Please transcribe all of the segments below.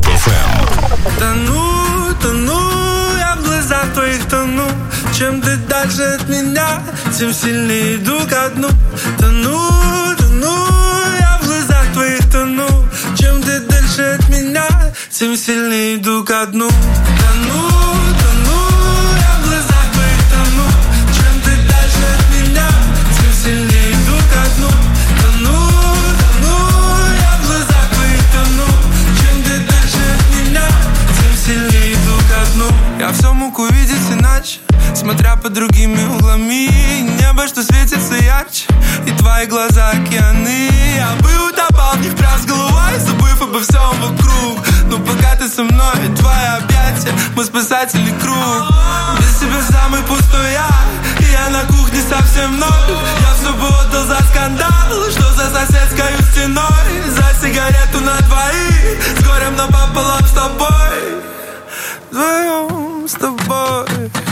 Hype FM. Тону, я в глазах твоих тону. Чем ты дальше от меня, тем сильнее иду ко дну. Тону, я в глазах твоих тону. Чем ты дальше от меня, тем сильнее иду ко дну. Тону, я в глазах твоих тону. Чем ты дальше от меня, тем сильнее иду ко дну. Тону, я в глазах твоих тону. Чем ты дальше от меня, тем сильнее иду ко дну. Я все мог увидеть иначе, смотря под другими углами. Небо, что светится ярче, и твои глаза океаны. Я бы утопал в них прям с головой, забыв обо всем вокруг. Но пока ты со мной, твои объятия, мы спасатели круг. Без тебя самый пустой я, и я на кухне совсем ноль. Я все бы отдал за скандал, что за соседской стеной. За сигарету на двоих, с горем напополам с тобой. Вдвоем с тобой.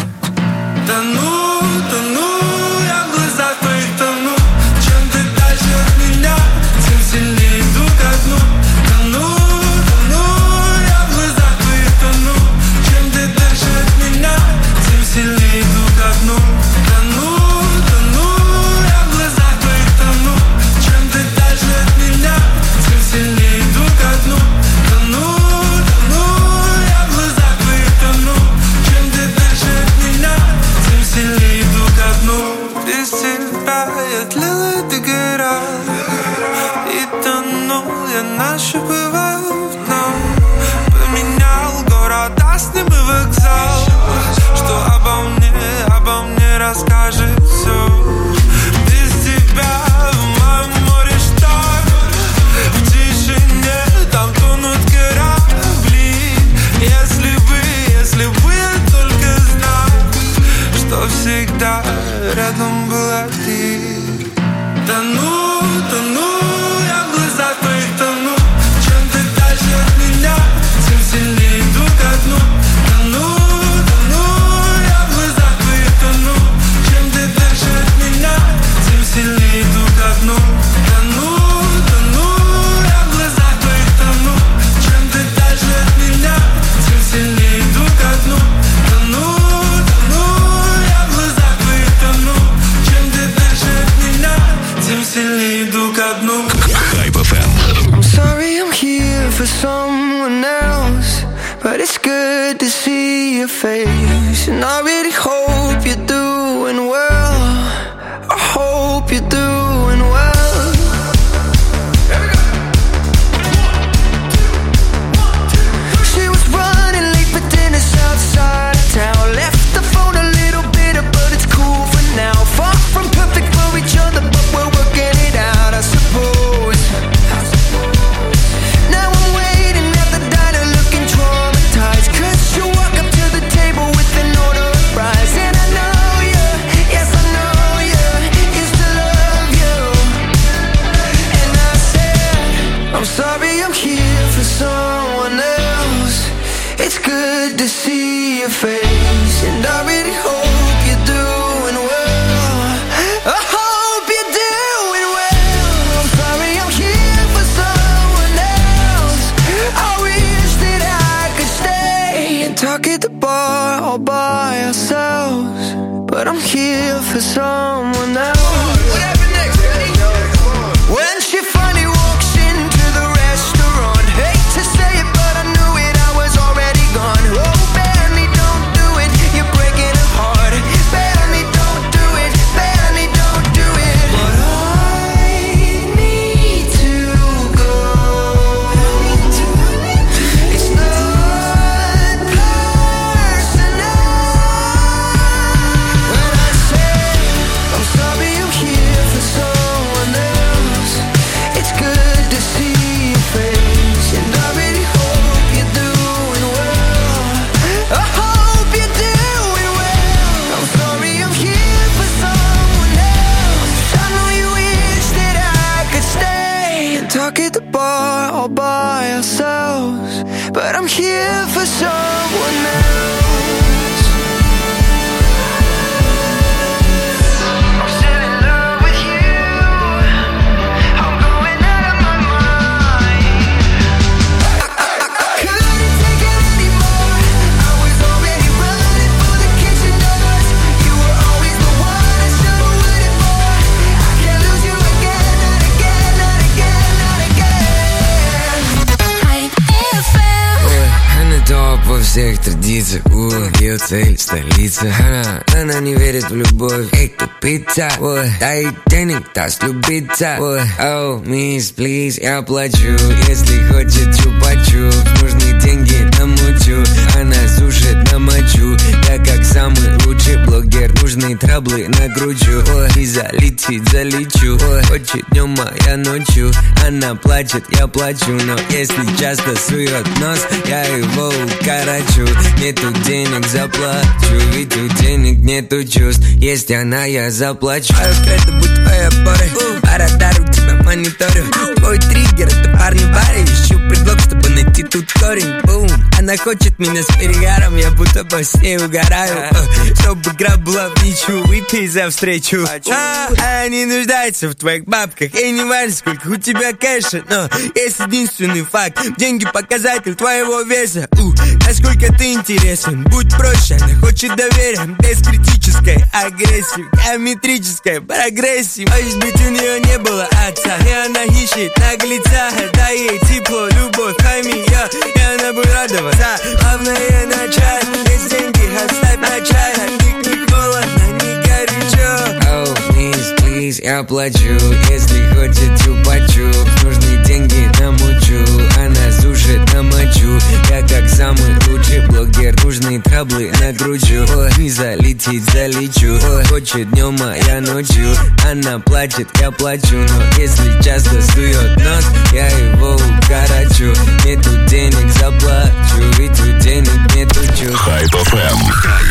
Тону, я в глазах твоих тону. Чем ты дальше от меня, тем сильнее иду ко дну. Тону, я в глазах твоих тону. Чем ты дальше от меня, тем сильнее иду ко дну. Тону, я в глазах твоих тону. Чем ты дальше от меня, тем сильнее иду ко дну. Тону, я в глазах твоих тону. Чем ты дальше от меня, тем сильнее иду ко дну. Без тебя я тлел и догорал, и тонул я нащупывал дно. Поменял город, а с ним и вокзал. Что обо мне расскажет все. Без тебя в моем море шторм, в тишине там тонут корабли. Если бы я только знал, что всегда рядом была ты. Тону, я в глазах твоих тону. Чем ты дальше от меня, тем сильнее иду ко дну. Тону, я в глазах твоих тону. Чем ты дальше от меня, тем сильнее иду ко дну. Тону, я в глазах твоих тону. Чем ты дальше от меня, тем сильнее иду ко дну. Тону, я в глазах твоих тону. Чем ты дальше от меня, тем сильнее иду ко дну. Hype FM. I'm sorry I'm here for someone else, but it's good to see your face. And I really hope you're doing well. I hope you're doing well. She was running late for dinner outside of town. Left the phone a little bitter, but it's cool for now. Far from perfect for each other, but we're working it out, I suppose. Now I'm waiting at the diner looking traumatized, 'cause you walk up to the table with an order of fries. And I know you, yes I know you, used to love you. And I said, I'm sorry I'm here for someone else. It's good to see your face, and I really hope you're doing well. I hope you're doing well. I'm sorry I'm here for someone else. I wish that I could stay and talk at the bar all by ourselves, but I'm here for someone else. What happened next? When she finally walks into the restaurant, hate to say it, but I knew it, I was already gone. Oh, Benny, don't do it, you're breaking her heart. Benny, don't do it, Benny, don't do it. But I need to go. It's not personal. When I say I'm sorry I'm here for someone else, it's good to see your face, and I really hope you're doing well. I hope you're doing well. I'm sorry I'm here for someone else. I know you wish that I could stay and talk at the bar all by ourselves, but I'm here for someone else. I'm still in love with you. I'm going out of my mind. I could во всех традициях. Ее цель столица. Она не верит в любовь. Эй, тупица. Дай денег, даст любиться. Oh, miss, please, я плачу. Если хочет чупа-чуп, нужны деньги намучу. Она сушит на мочу. Я как самый лучший блогер. Нужны траблы накручу. И залечу. Хочет днем, а я ночью. Она плачет, я плачу. Но если часто сует нос, я его укорочу. Нету денег, заплачу. Ведь у денег нету чувств. Есть она, я заплачу. Открыто будь твоей опорой. По радару тебя мониторю. Твой триггер, это парни в баре. Ищу предлог, чтобы найти тут корень. Бум. Она хочет меня с перегаром. Я будто бы с ней угораю. Чтобы игра была в ничью. Выпей за встречу. Они нуждаются в твоих бабках. И не важно, сколько у тебя кэша. Но есть единственный факт. Деньги показатель твоего веса. Насколько ты интересен. Будь проще, она хочет доверия. Без критической агрессии. Геометрической прогрессии. Может быть, у нее не было отца. И она ищет наглеца. Дай ей тепло, любовь, химия. И она будет радоваться. Главное начать. Без деньги оставь начать. Не холодно, не горячо. Oh, miss, please, я плачу. Если хочет чупа-чуп, нужны деньги намучу. Она сушит на мочу. Я как самый лучший блогер. Нужны траблы накручу. Не залететь, залечу. Хочет днем, а я ночью. Она плачет, я плачу. Но если часто сует нос, я его укорочу. Нету денег, заплачу. Ведь у денег нету чувств. Hype FM.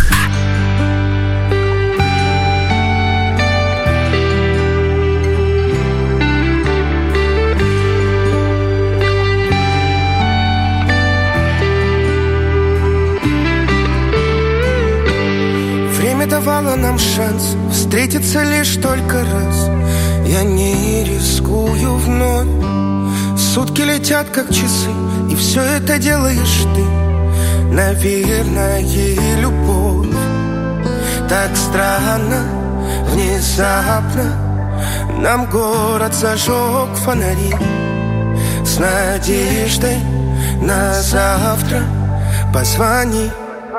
Давала нам шанс встретиться лишь только раз. Я не рискую вновь. Сутки летят как часы, и все это делаешь ты. Наверное, любовь. Так странно, внезапно нам город зажег фонари. С надеждой на завтра позвони.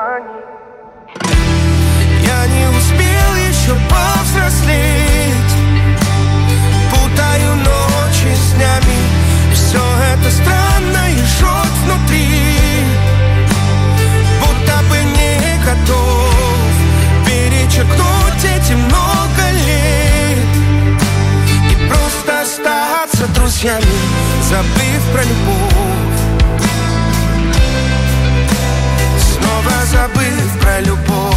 Я не успел еще повзрослеть. Путаю ночи с днями. Все это странно и жжет внутри. Будто бы не готов перечеркнуть эти много лет и просто остаться друзьями, забыв про любовь. Снова забыв про любовь.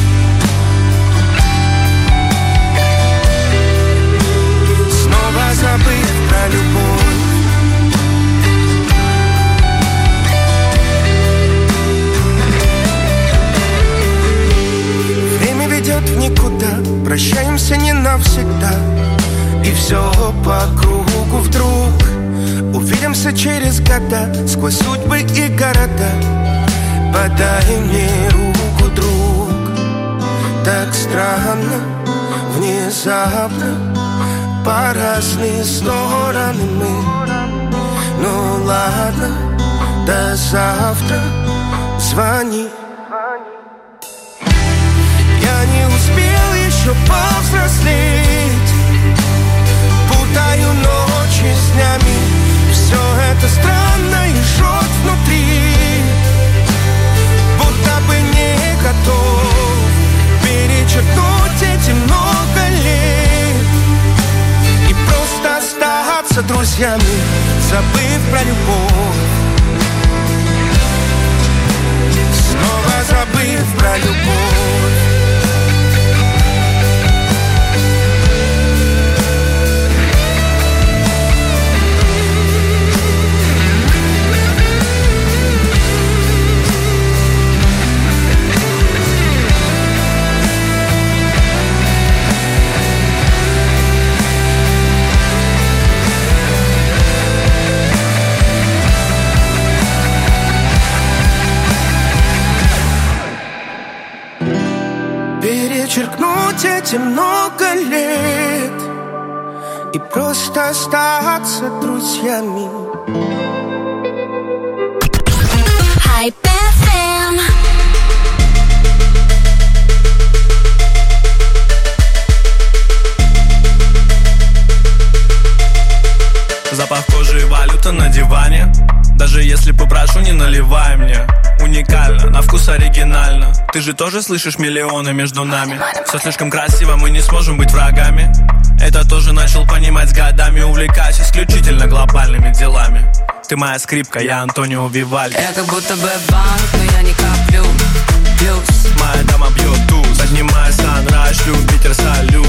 Забыв про любовь. Время ведет в никуда. Прощаемся не навсегда. И все по кругу вдруг. Увидимся через года. Сквозь судьбы и города. Подай мне руку, друг. Так странно, внезапно. По разные стороны мы. Ну ладно, до завтра. Звони. Я не успел еще повзрослеть. Путаю ночи с днями. Все это странно и жжет внутри. Будто бы не готов перечеркнуть эти много лет и просто остаться друзьями, забыв про любовь. Снова забыв про любовь. Перечеркнуть эти много лет и просто остаться друзьями. Hype FM. наливай мне. Уникально, на вкус оригинально. Ты же тоже слышишь миллионы между нами. Все слишком красиво, мы не сможем быть врагами. Это тоже начал понимать с годами. Увлекаюсь исключительно глобальными делами. Ты моя скрипка, я Антонио Вивальди. Я как будто бы банк, но я не коплю. Плюс моя дама бьет туз. Поднимаю санрайз, шлю в Питер салют.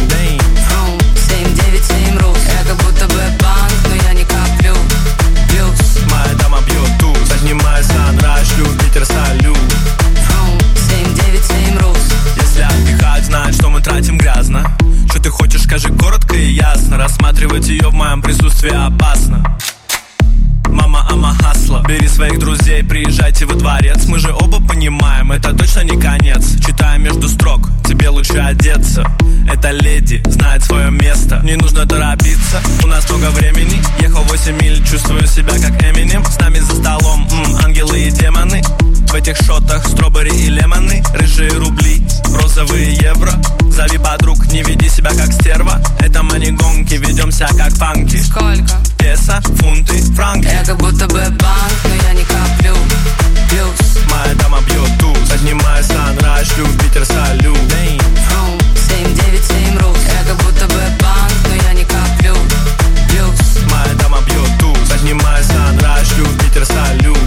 797 рус. Я как будто бы банк, но я не коплю. Плюс моя дама бьет туз. Поднимаю санрайз, шлю в Питер салют. 797 рус. Если отдыхать, знают, что мы тратим грязно. Что ты хочешь, скажи коротко и ясно. Рассматривать ее в моем присутствии опасно. Мама, ама хасла. Бери своих друзей, приезжайте во дворец. Мы же оба понимаем, это точно не конец. Читаю между строк, тебе лучше одеться. Эта леди знает свое место. Не нужно торопиться, у нас много времени. Ехал 8 миль, чувствую себя как Эминем. С нами за столом ангелы и демоны. В этих шотах стробери и лемоны. Рыжие рубли, розовые евро. Зови подруг, не веди себя как стерва. Это мани-гонки, ведемся как фанки. Сколько? Песо, фунты, франки. Я как будто бы банк, но я не коплю. Плюс моя дама бьет туз. Поднимаю санрайз, шлю в Питер салют. 797 рус. Я как будто бы банк, но я не коплю. Плюс моя дама бьет туз. Поднимаю санрайз, шлю в Питер салют.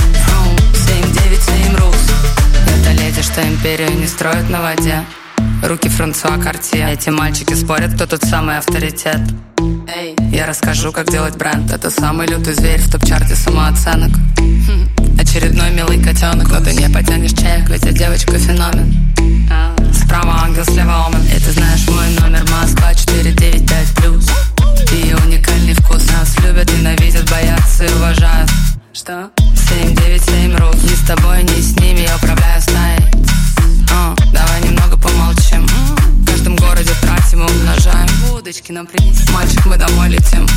797 рус. Это леди, что империю не строит на воде. Руки Франсуа Картье. Эти мальчики спорят, кто тут самый авторитет. Я расскажу, как делать бренд. Это самый лютый зверь в топ-чарте самооценок. Очередной милый котенок, но ты не потянешь чек, ведь я девочка феномен. Справа ангел, слева омен. И ты знаешь мой номер, Москва 495+. И уникальный вкус. Нас любят, ненавидят, боятся и уважают. Что? 797 рус. Ни с тобой, ни с ними я управляю стаей. Давай немного помолчим. В каждом городе тратим и умножаем. Удочки нам принеси. Мальчик, мы домой летим.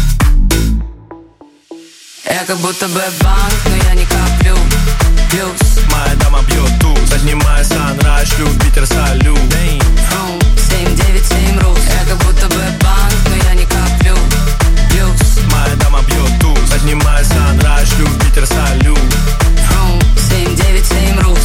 Я как будто бы банк, но я не коплю. Плюс моя дама бьет туз. Поднимаю санрайз, шлю в Питер салют. 797 рус. Я как будто бы банк, но я не коплю. Плюс моя дама бьет туз. Поднимаю санрайз, шлю в Питер салют. 797 рус.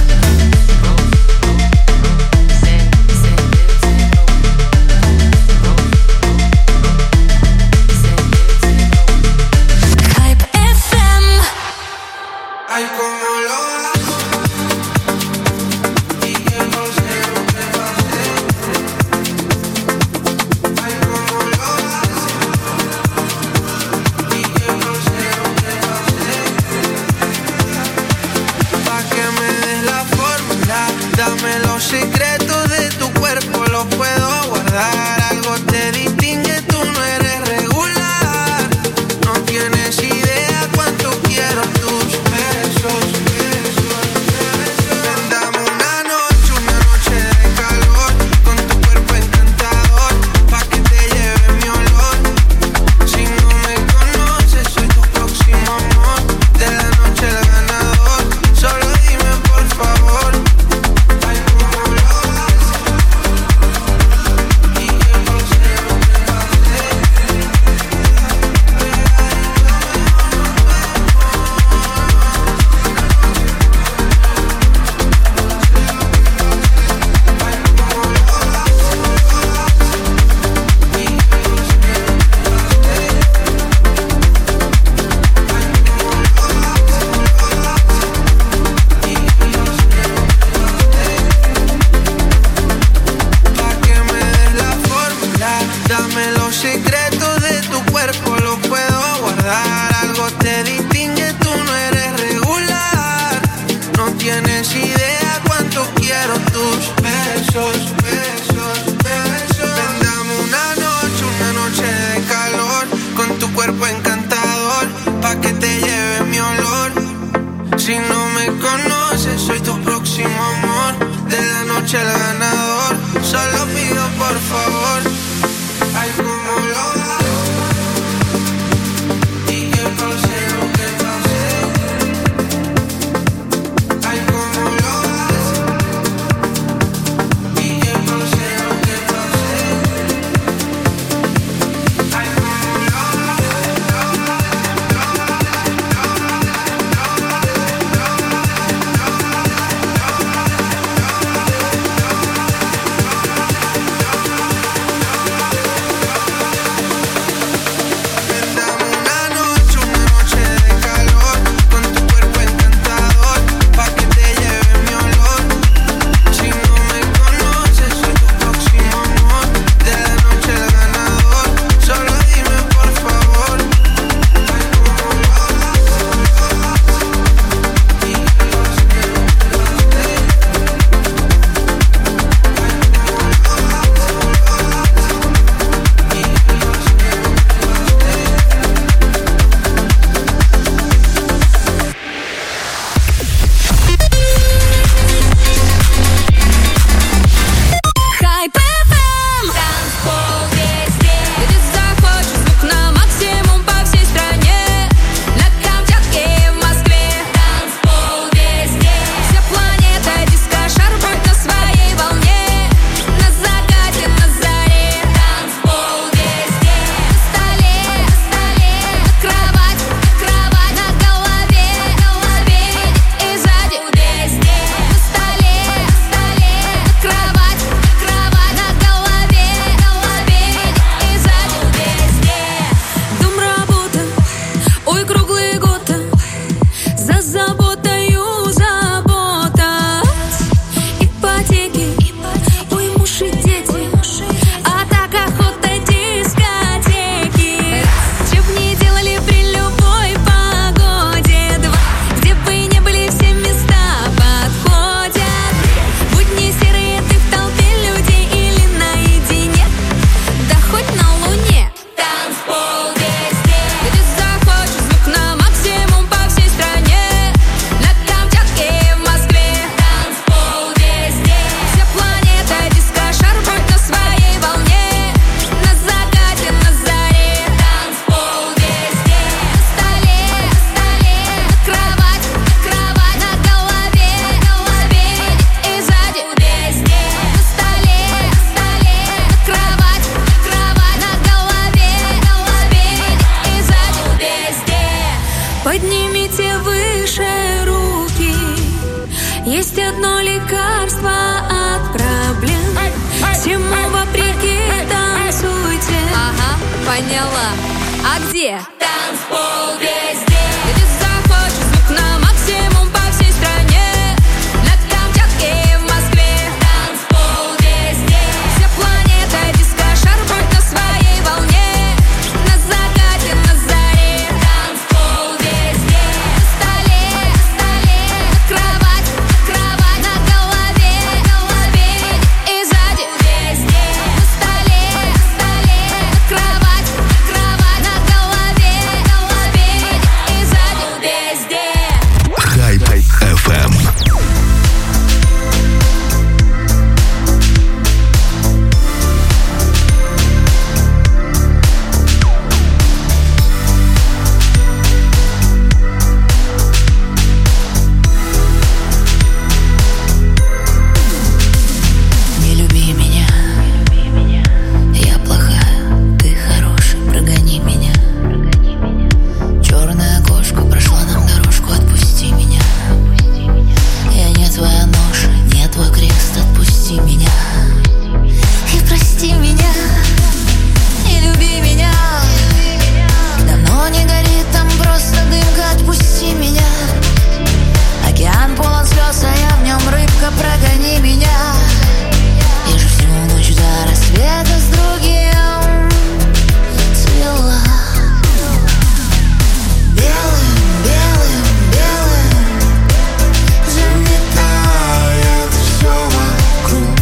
Ay, como lo hago y qué consejo te pasé. Ay, como lo haces y qué consejo te pasé. Pa' que me des la fórmula, dame los secretos de tu cuerpo, los puedo guardar. Algo te distingue, tú no eres regular. No tienes idea cuánto quiero tus besos. Ven, dame una noche de calor, con tu cuerpo encantador, pa' que te lleve mi olor. Si no me conoces, soy tu próximo amor, de la noche el ganador. Solo dime por favor, ay, cómo lo haces y qué consejo te pasé. Pa' que me des la fórmula, dame los secretos de tu cuerpo, los puedo guardar. Algo te distingue, tú no eres regular. No tienes idea cuánto quiero tus besos, besos, besos. Ven, dame una noche de calor, con tu cuerpo encantador, pa' que te lleve mi olor. Si no me conoces, soy tu próximo amor, de la noche el ganador. Solo pido por favor, ay, cómo lo hago y qué consejo te pasé. Ay, cómo lo haces y qué consejo te pasé. Ay, cómo lo haces. Есть одно лекарство от проблем. Всему вопреки танцуйте. Ага, поняла. А где? Танцпол везде. Где захочешь, звук на максимум по всей стране. На Камчатке и в Москве. Танцпол везде. Вся планета диско-шар, будь на своей волне. На закате, на заре. Танцпол везде. На столе, на кровать, на голове, спереди и сзади. Везде. На столе, на кровать, на голове, спереди и сзади. Везде. Хайп FM. Не люби меня, я плохая, ты хороший, прогони меня. Черная кошка прошла нам дорожку, отпусти меня. Я не твоя ноша, не твой крест, отпусти меня. И прости меня, не люби меня. Давно не горит, там просто дымка, отпусти меня. Океан полон слез, а я в нем рыбка, прогони меня. Я же всю ночь до рассвета с другим цвела. Белым, белым, белым заметает все вокруг.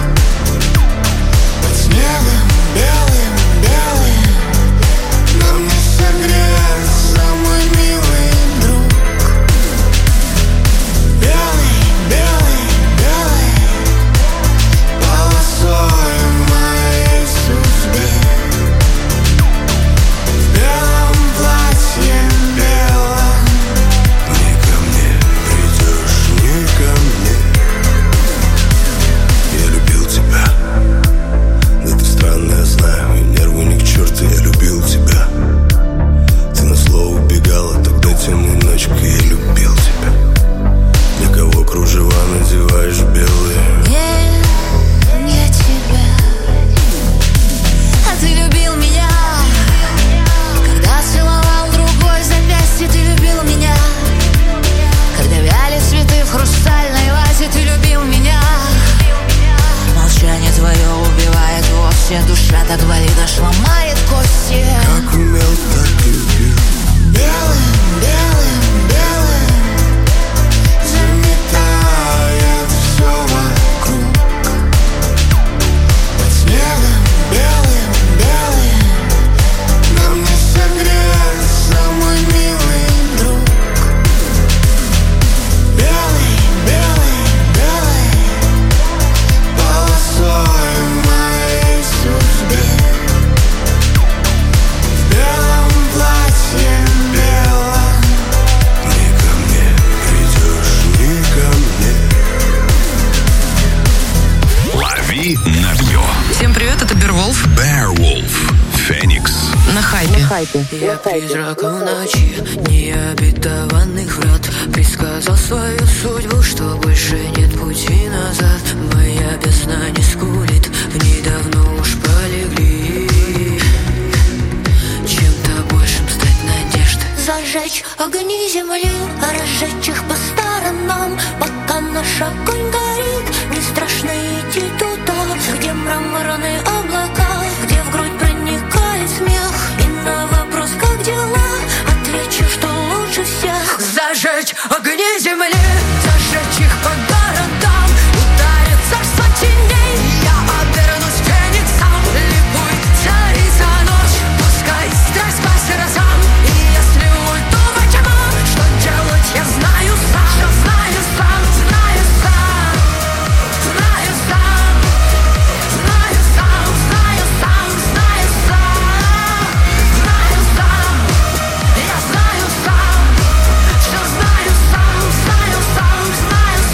Под снегом белым, белым нам не согреться, мой милый друг. Белый, белый, белый полосой в моей судьбе. В белом платье белом. Не ко мне придешь, не ко мне. Я любил тебя. Да ты странная, я знаю, и нервы ни к черту, я любил тебя. Ты на слово убегала, тогда темной ночкой я любил тебя. Для кого кружева надеваешь белые? Не тебя. А ты любил меня, когда целовал другой запястье. Ты любил меня, когда вяли цветы в хрустальной вазе. Ты любил меня. Молчание твое убивает вовсе. Душа так болит, аж ломает кости. Как умел, так любил. Белым, белым, белым заметает все вокруг. Под снегом белым, белым нам не согреться, мой милый друг. Белый, белый, белый полосой в моей судьбе. В белом платье белом. Не ко мне придешь, не ко мне. Лови набьё. Всем привет, это Берволф Bearwolf. Феникс. на хайпе. Я призрак в ночи, необетованных врат. Предсказал свою судьбу, что больше нет пути назад. Моя бездна не скулит, в ней давно уж полегли. Чем-то большим стать надежды. Зажечь огни земли, разжечь их по сторонам. Пока наш огонь горит, не страшно идти туда, где мраморные облака, где в грудь проникает смех. И на вопрос, как дела, отвечу, что лучше всех. Зажечь огни земли, зажечь их по городам. Ударит царство теней, я обернусь фениксом. Ликуй, царица ночь, пускай страсть по сердцам. И если уйду во тьму, что делать я знаю сам. Что знаю сам, знаю сам, знаю сам, знаю сам, знаю сам, знаю сам, знаю сам. Я знаю сам, что знаю сам, знаю сам, знаю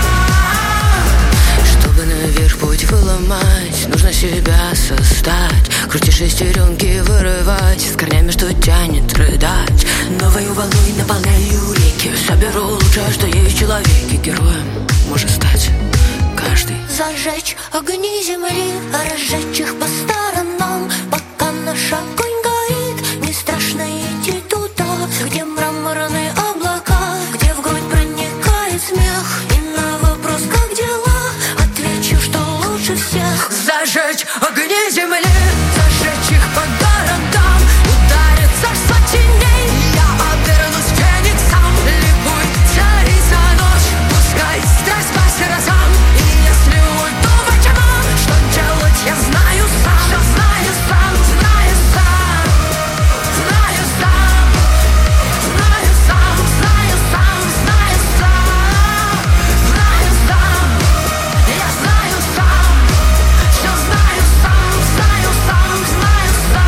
сам. Чтобы наверх путь выломать, нужно себя создать. Крути шестеренки, вырывать, с корнями, что тянет рыдать. новой волной наполняю реки. Соберу лучшее, что есть в человеке. Героем может стать каждый. Зажечь огни земли, разжечь их по сторонам. Пока наш огонь горит, не страшно идти туда, где мраморные облака, где в грудь проникает смех. И на вопрос, как дела, отвечу, что лучше всех. Зажечь огни земли, зажечь их по городам. Ударит царство теней, я обернусь фениксом. Ликуй, царица ночь, пускай страсть по сердцам. И если уйду во тьму, что делать я знаю сам. Что знаю сам, знаю сам, знаю сам, знаю сам, знаю сам, знаю сам, знаю сам. Я знаю сам, все знаю сам, знаю сам, знаю сам.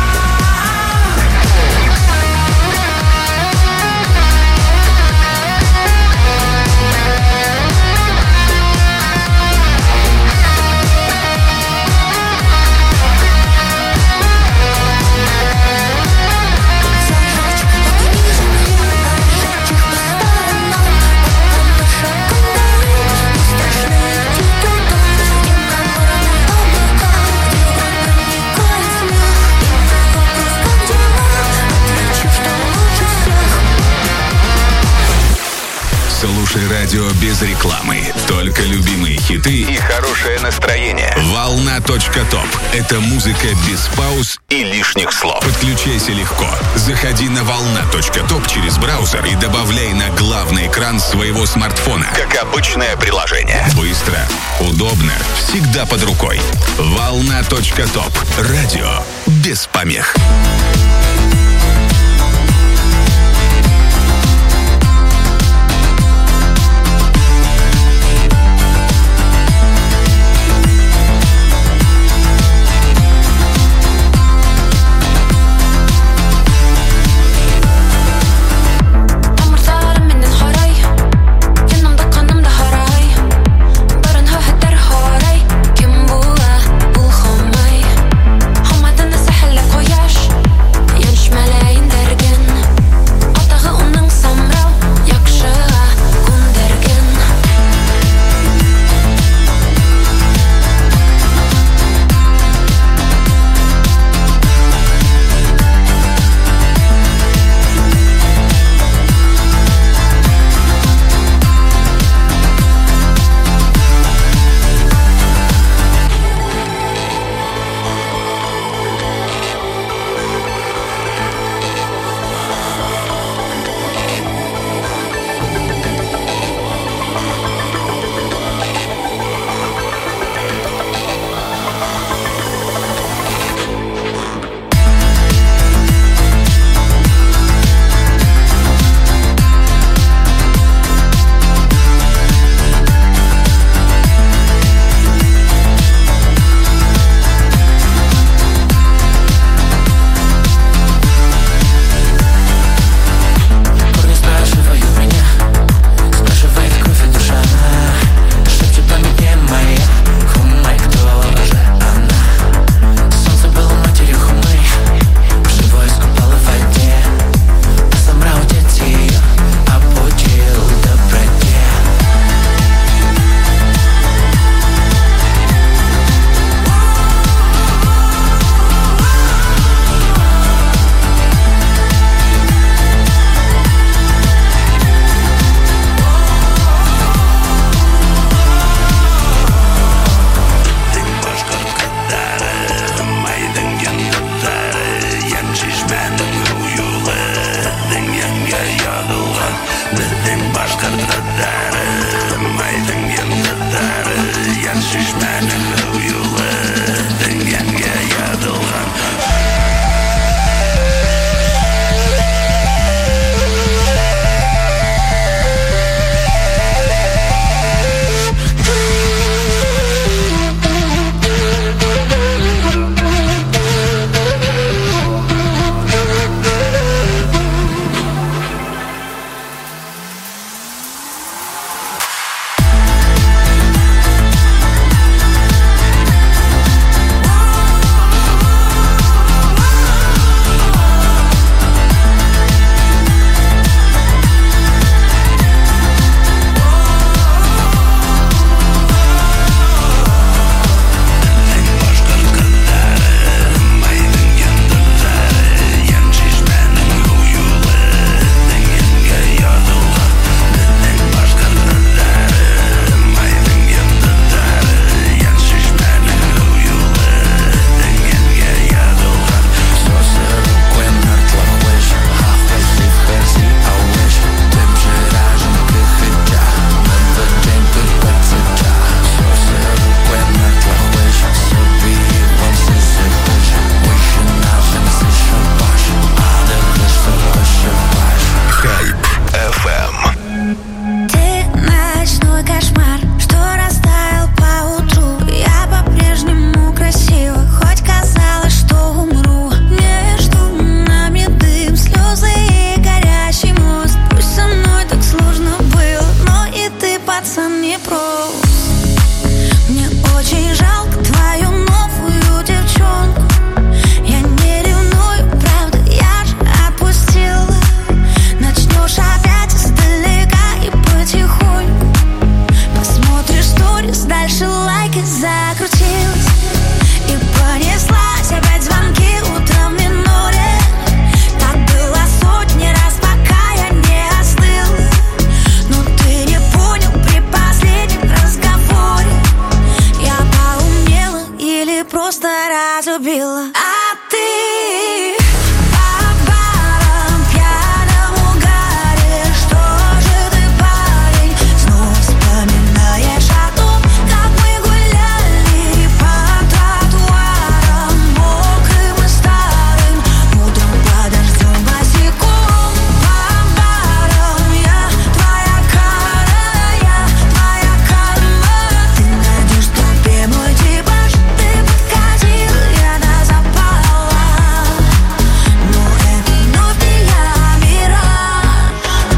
Слушай радио без рекламы. Только любимые хиты и хорошее настроение. Волна.топ. Это музыка без пауз и лишних слов. Подключайся легко. Заходи на волна.топ через браузер и добавляй на главный экран своего смартфона. Как обычное приложение. Быстро, удобно, всегда под рукой. Волна.топ. Радио без помех. Кем була, бұл хомай. Хамаданы сәхілі қояш. непрост. Мне очень жалко твою новую девчонку. Я не ревную, правда, я же отпустила. Начнешь опять издалека и потихоньку. Посмотришь сторис, дальше лайки, закрутилась. И понеслась опять звонки утром в миноре. Так было сотни раз, пока я не остыла. Но ты не понял при последнем разговоре. Я поумнела или просто разлюбила. А ты по барам, пьяном угаре. Что же ты, парень, снова вспоминаешь о том, как мы гуляли по тротуарам, мокрым и старым, утром под дождем босиком. По барам я твоя кара, я твоя карма. Ты найдешь в толпе мой типаж. Ты подкатил, я до запала. Но это вновь не я, мираж.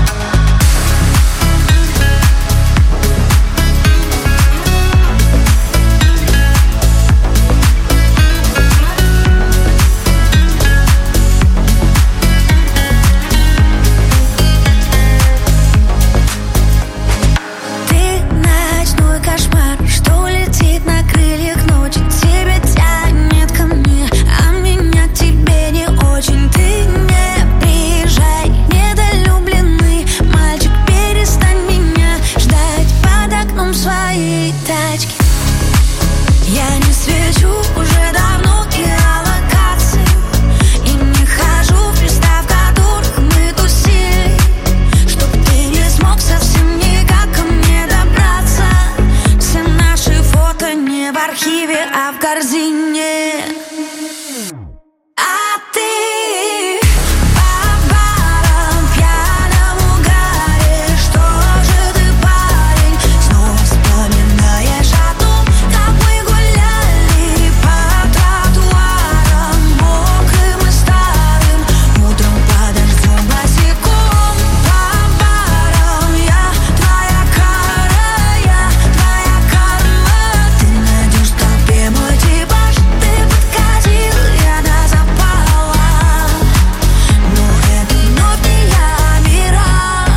Ты ночной кошмар, что летит на крыльях ночи. Тебя тянет ко мне, а меня к тебе не очень. Ты не приезжай, недолюбленный мальчик, перестань меня ждать под окном своей тачки. Я не свечу уже давно геолокацию и не хожу в места, в которых мы тусили, чтоб ты не смог совсем никак ко мне добраться. Все наши фото не в архиве, а в корзине. А ты по барам, пьяном угаре. Что же ты, парень, снова вспоминаешь о том, как мы гуляли по тротуарам, мокрым и старым, утром под дождем босиком. По барам я твоя кара, я твоя карма. Ты найдешь в толпе мой типаж. Ты подкатил, я до запала. Но это вновь не я, мираж.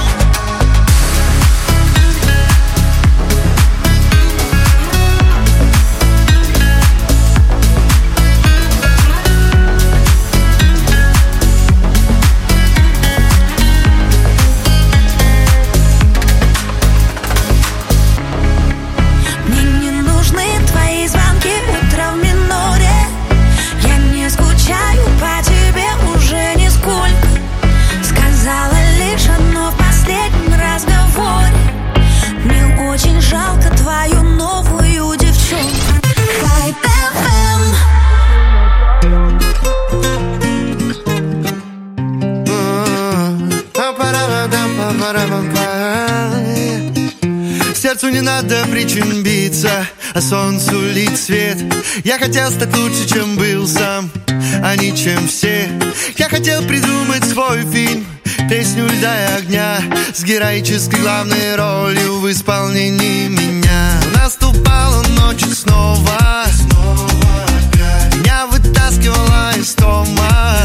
Мне не нужны твои звонки утром в миноре. Я не скучаю по тебе уже нисколько. Сказала лишь одно в последнем разговоре. Мне очень жалко твою новую девчонку. Vibe FM. Сердцу не надо причин биться, а солнцу лить свет. Я хотел стать лучше, чем был сам, а не чем все. Я хотел придумать свой фильм, песню льда и огня, с героической главной ролью в исполнении меня. Наступала ночь и снова меня вытаскивала из дома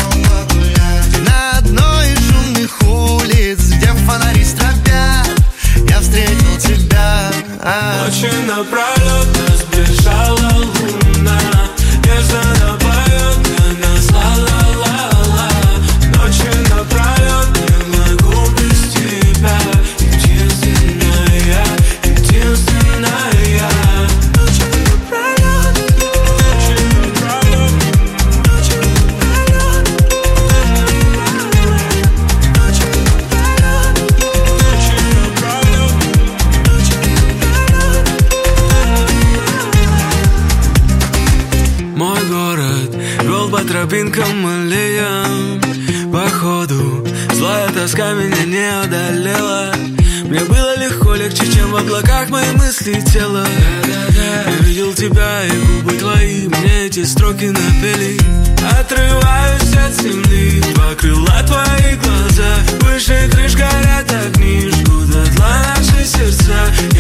на одной из шумных улиц, где фонари стропят. Я встретил тебя. Ночи напролет нас бежала луна, нежно напоет для нас ла-ла-ла-ла. Ночи напролет не могу без тебя. Единственная, единственная. Ночи напролет, ночи напролет, ночи напролет, ночи напролет, ночи напролет. Мой город вел по тропинкам аллеям. Походу, злая тоска меня не одолела. Мне было легко, легче, чем в облаках мои мысли и тело. Я видел тебя и губы твои, мне эти строки напели. Отрываюсь от земли, два крыла твои глаза. Выше крыш горят огни, жгут дотла наши сердца.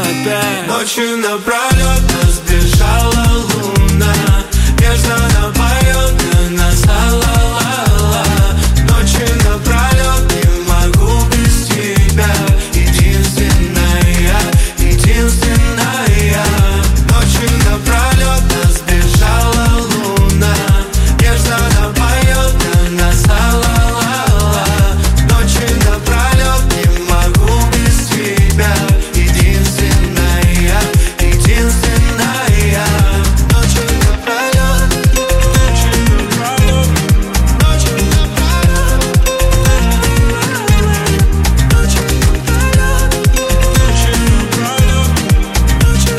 опять. Ночью напролет нас бежала луна, нежно напоет на нас ла-ла-ла-ла. Ночью напролет не могу без тебя, единственная, единственная. Ночью напролет нас бежала луна, нежно напоет на нас ла-ла-ла-ла. Ночью напролет не могу без тебя, единственная, единственная. Ночью напролет, ночью напролет, ночью напролет, ночью напролет, ночью напролет, ночью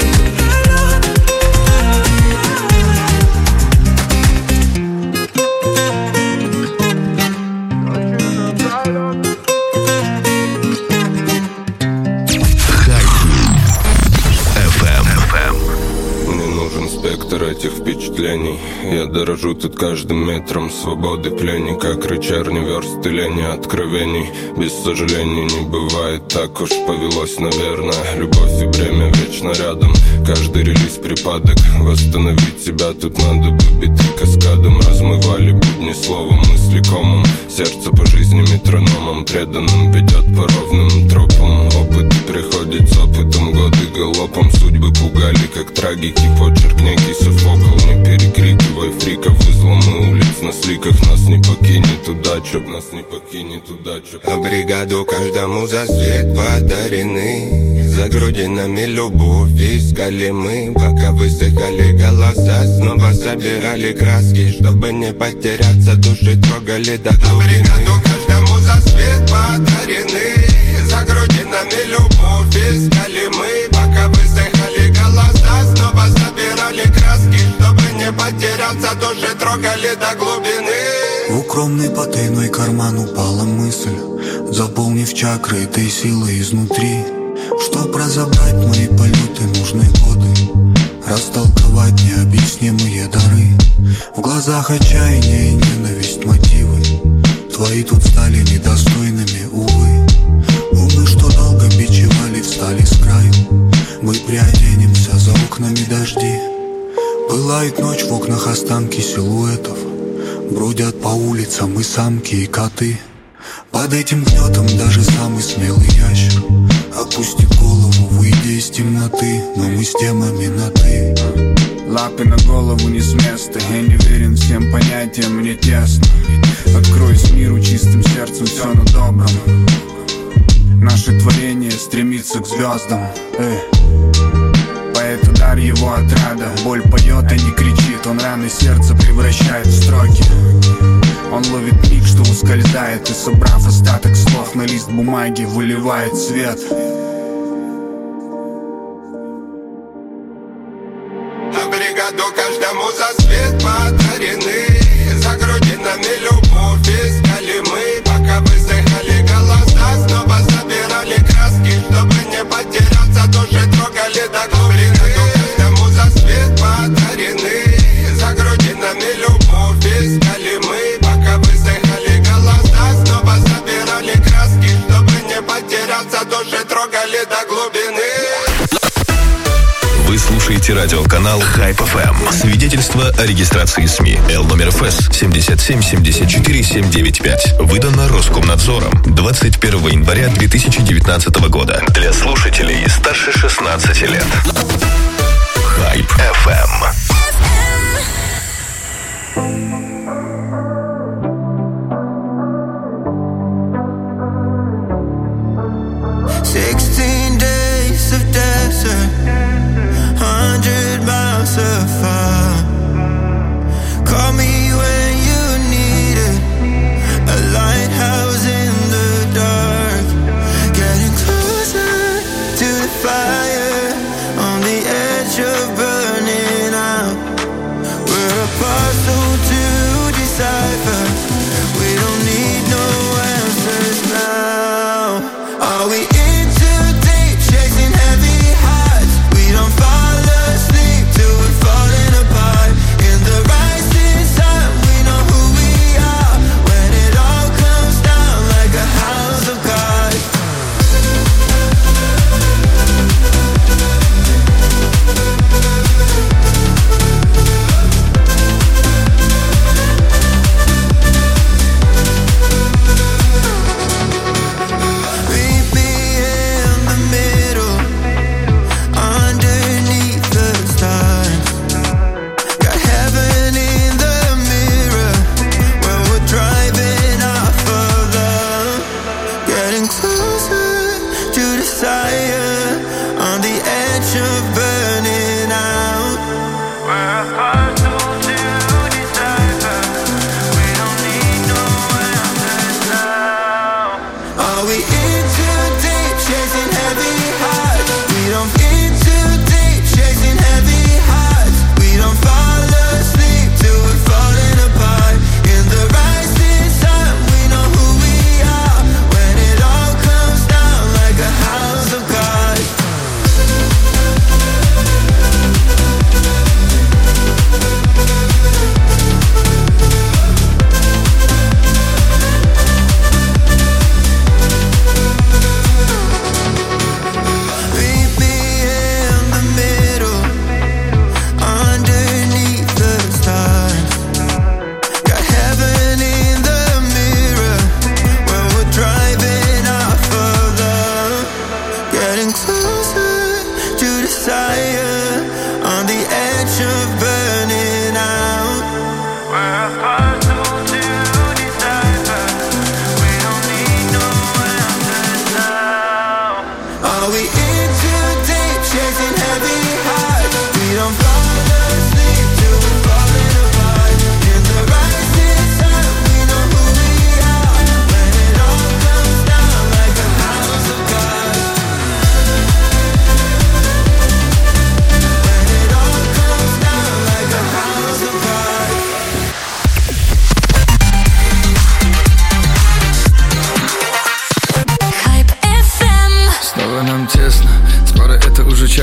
Мне нужен спектр этих впечатлений. Я дорожу тут каждым метром свободы пленника, как рычарни версты лени откровений. Без сожалений не бывает, так уж повелось, наверное. Любовь и бремя вечно рядом, каждый релиз припадок. Восстановить себя тут надо бы биты каскадом. Размывали будни словом, мысли комом. Сердце по жизни метрономом преданным ведет по ровным тропам. Опыт приходит с опытом, годы галопом. Судьбы пугали, как трагики, почерк некий Софокл. Не перекрикивай фриков, изломы улиц на сликах. Нас не покинет удача, нас не покинет удача. А бригаду каждому за свет подарены. За грудинами любовь искали мы, пока высыхали голоса. Снова собирали краски, чтобы не потеряться. Души трогали до глубины. А бригаду каждому за свет подарены. За грудинами любовь искали мы, пока высыхали голоса. Снова собирали краски, чтобы не потеряться. Души трогали до глубины. В укромный потайной карман упала мысль, заполнив чакры этой силой изнутри. Чтоб разобрать мои полеты, нужны годы, растолковать необъяснимые дары. В глазах отчаяние и ненависть, мотивы твои тут стали недостойными, увы. Умы, что долго бичевали, встали с краю. Мы приоденемся, за окнами дожди. Пылает ночь, в окнах останки силуэтов. Бродят по улицам и самки, и коты. Под этим гнетом даже самый смелый ящер опустит голову, выйдя из темноты. Но мы с темами на «ты». Лапы на голову не с места. Я не верен всем понятиям, мне тесно. Откроюсь миру чистым сердцем, все на добром. Наше творение стремится к звездам. Поэт дар его отрада. Боль поет, а не кричит. Он раны сердца превращает в строки. Он ловит миг, что ускользает, и, собрав остаток слов на лист бумаги, выливает свет. А бригаду каждому за свет подарены. За грудинами любовь искали мы, пока высыхали голоса. Снова собирали краски, чтобы не потеряться. Души трогали до глубины. Каждому за свет подарены. За грудинами любовь искали мы, пока высыхали голоса. Снова собирали краски, чтобы не потеряться. Души трогали до глубины. Вы слушаете радиоканал Hype FM. Свидетельство о регистрации СМИ. Л-номер ФС 7774795. Выдано Роскомнадзором 21 января 2019 года. Для слушателей старше 16 лет. Hype FM. Call me when you need it. A lighthouse in the dark. Getting closer to the fire. On the edge of burning out.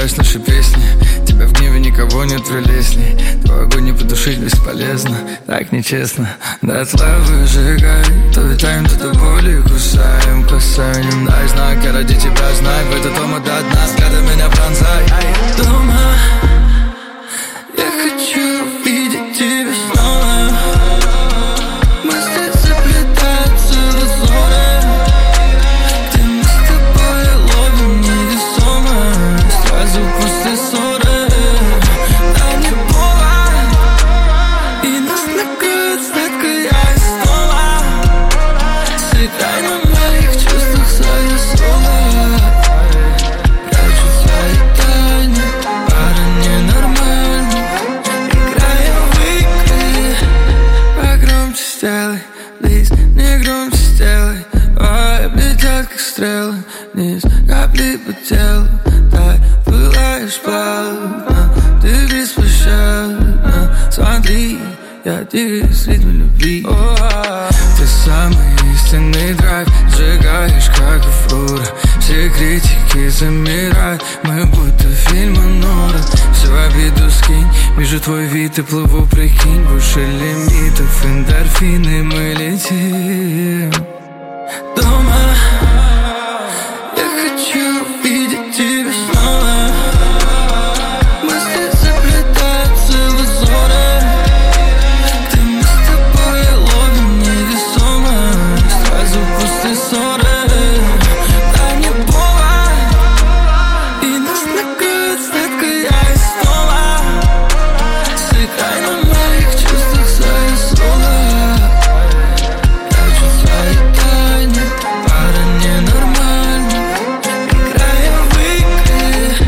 разбираешь наши песни. Тебя в гневе никого нет прелестней. Твой огонь не потушить бесполезно, так нечестно. Дотла выжигай, то витаем, то до боли кусаем. Касанием дай знак, я ради тебя знаю. В этот дома до дна, взглядом меня пронзай. Дома я хочу видеть тебя снова. Мысли заплетаются в узоры, где мы с тобой ловим невесомо. Сразу после ссоры дай мне повод, и нас накроет сладкая основа. Сыграй на моих чувствах свое соло. Прячу свои тайны, пара ненормальных. Играем в игры. Погромче сделай, плиз, не громче сделай. Ой, облетят как стрелы вниз, капли по телу. Дай, пылаешь плавно, ты беспощадна. Смотри, я двигаюсь в ритме любви. Ты самый истинный драйв, сжигаешь как фура. Все критики замирают, мы будто фильмы Нора. Все обиду скинь, вижу твой вид и плыву, прикинь. Больше лимитов, эндорфины, мы летим. Дома я хочу видеть тебя снова. Мысли заплетаются в узоры, где мы с тобой ловим невесомо. Сразу после ссоры дай мне повод, и нас накроет сладкая основа. Сыграй на моих чувствах свое соло. Прячу свои тайны, пара ненормальных. Играем в игры.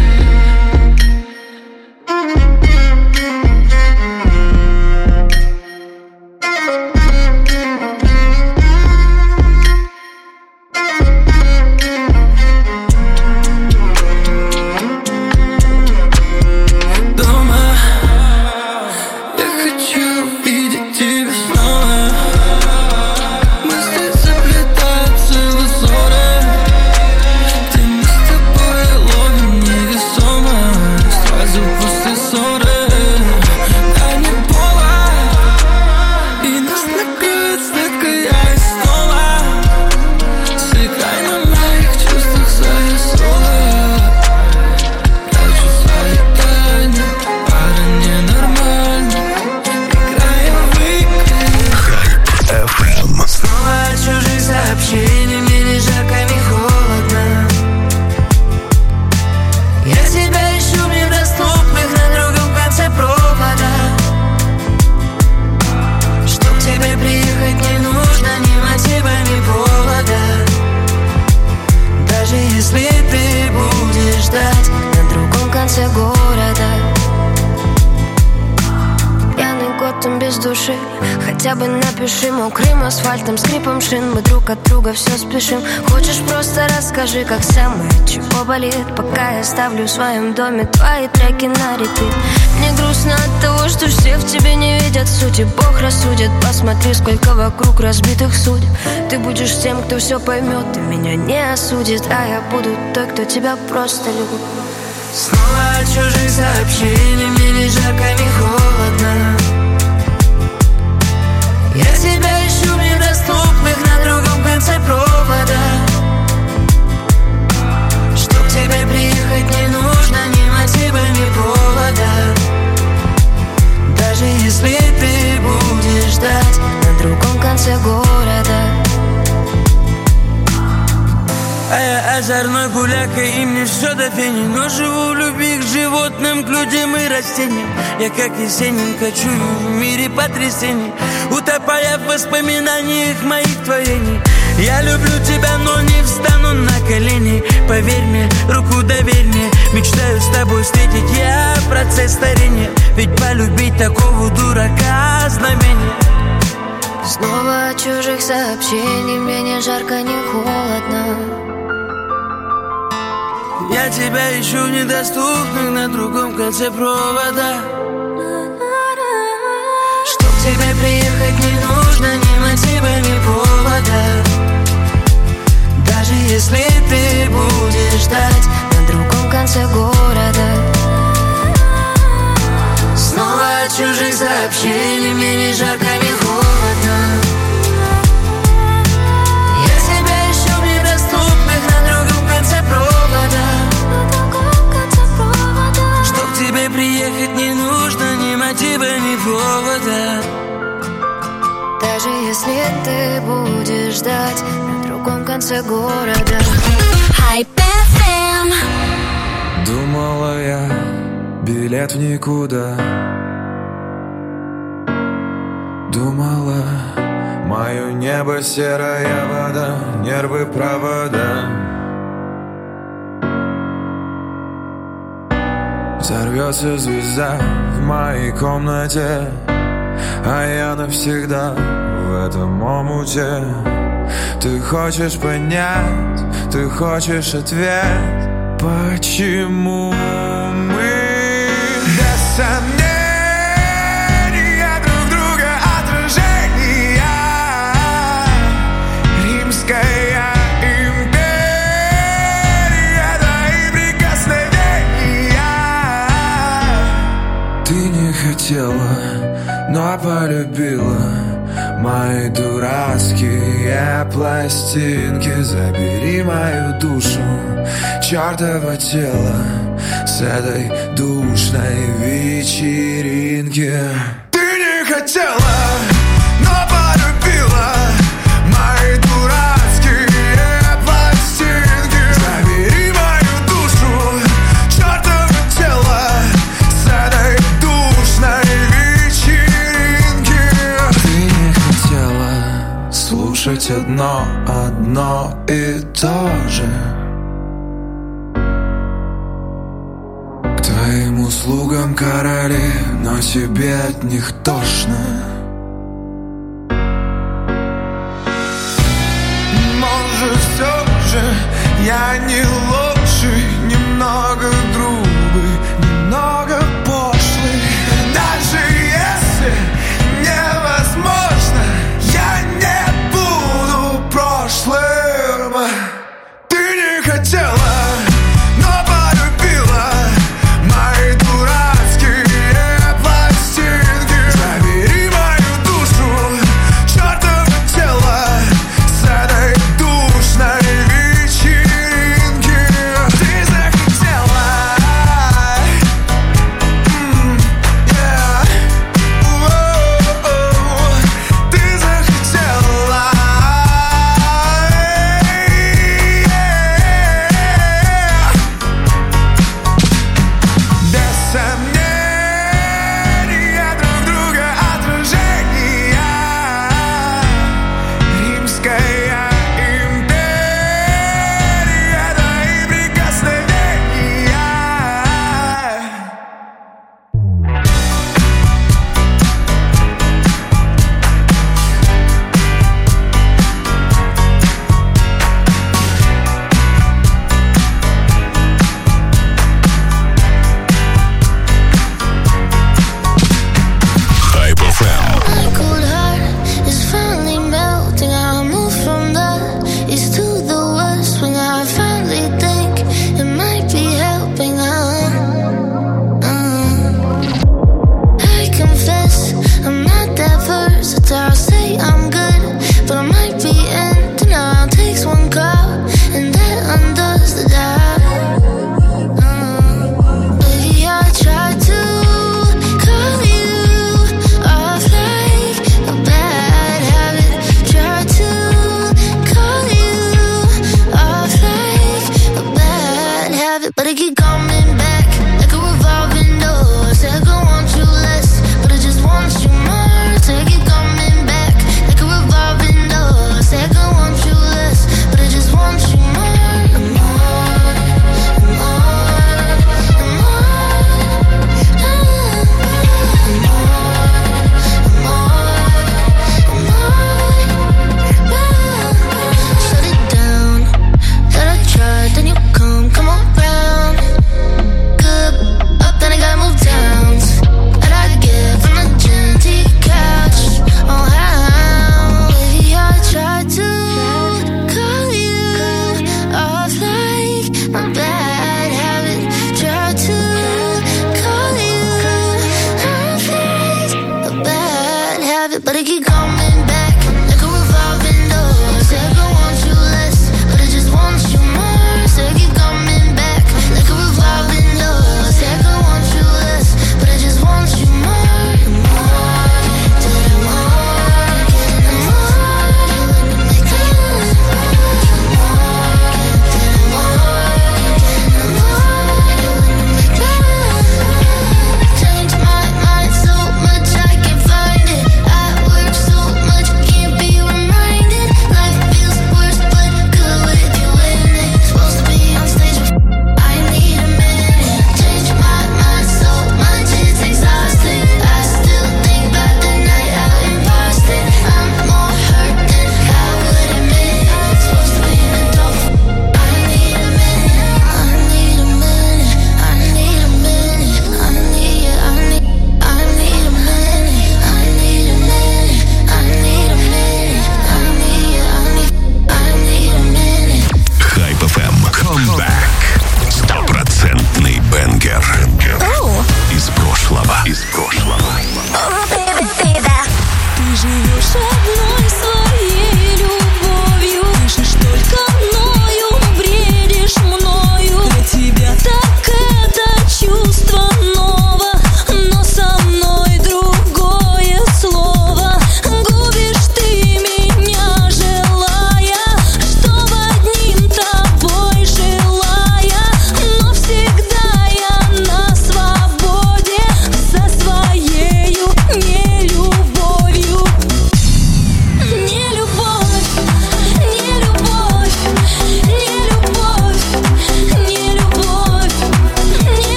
Дома я хочу видеть тебя снова. Мысли заплетаются в узоры, где мы с тобой ловим невесомо. Сразу после ссоры дай мне повод, и нас накроет сладкая основа. Сыграй на моих чувствах свое соло. Прячу свои тайны, пара ненормальных. Играем в игры. Снова от чужих сообщений, мне ни жарко, ни холодно. Я тебя ищу в недоступных на другом конце провода. Чтоб к тебе приехать не нужно ни мотива, ни повода. Даже если ты будешь ждать на другом конце города. Пьяный год, там без души. Хотя бы напиши мокрым асфальтом, скрипом шин. Мы друг от друга все спешим. Хочешь, просто расскажи, как самое, чего болит. Пока я ставлю в своем доме твои треки на репит. Мне грустно от того, что все в тебе не видят сути. Бог рассудит, посмотри, сколько вокруг разбитых судеб. Ты будешь тем, кто все поймет и меня не осудит. А я буду той, кто тебя просто любит. Снова от чужих сообщений, мне ни жарко, ни холодно. Я тебя ищу в недоступных на другом конце провода. Чтоб к тебе приехать не нужно ни мотива, ни повода. Даже если ты будешь ждать на другом конце города. А я озорной гуляка, и мне все до фени. Но живу в любви к животным, к людям и растениям. Я как Есенин кочую в мире потрясений, утопая в воспоминаниях моих творений. Я люблю тебя, но не встану на колени. Поверь мне, руку доверь мне. Мечтаю с тобой встретить я процесс старения. Ведь полюбить такого дурака знамение. Снова от чужих сообщений, мне ни жарко, ни холодно. Я тебя ищу в недоступных на другом конце провода. Чтоб к тебе приехать не нужно ни мотива, ни повода. Даже если ты будешь ждать на другом конце города. Даже если ты будешь ждать на другом конце города. Hype FM. Думала я, билет в никуда. Думала, мое небо серая вода, нервы провода. Взорвется звезда в моей комнате, а я навсегда в этом омуте. Ты хочешь понять, ты хочешь ответ, почему мы без сомнения друг друга отражения. Римская империя, твои прикосновения. Ты не хотела, но полюбила мои дурацкие пластинки. Забери мою душу, чертово тело с этой душной вечеринки. Ты не хотела, но полюбила мои дурацкие пластинки. Забери мою душу, чертово тело с этой душной вечеринки. Ты не хотела слушать одно и то же. К твоим услугам короли, но тебе от них тошно. Может, все же я не лучший, немного грубый, немного пошлый. Даже если невозможно, я не буду прошлым. Ты не хотела, но полюбила мои дурацкие пластинки. Забери мою душу, чертово тело с этой душной вечеринки.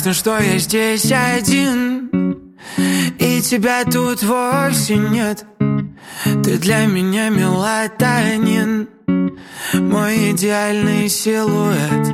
грустно, что я здесь один, и тебя тут вовсе нет. Ты для меня мелатонин, мой идеальный силуэт.